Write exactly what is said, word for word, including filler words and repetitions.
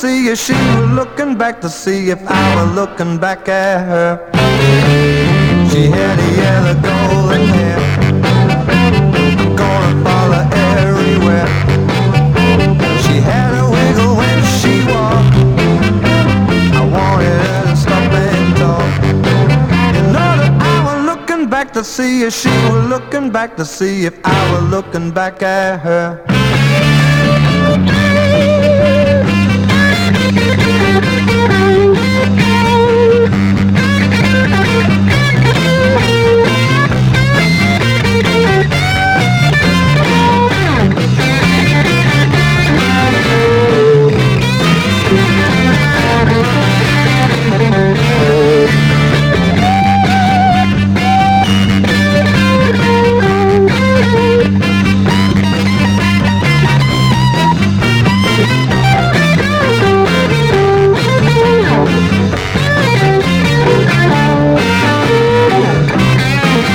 see if she was looking back to see if I were looking back at her. She had a yellow golden hair, gonna follow everywhere. She had a wiggle when she walked, I wanted her to stop and talk. You know that I was looking back to see if she was looking back to see if I were looking back at her.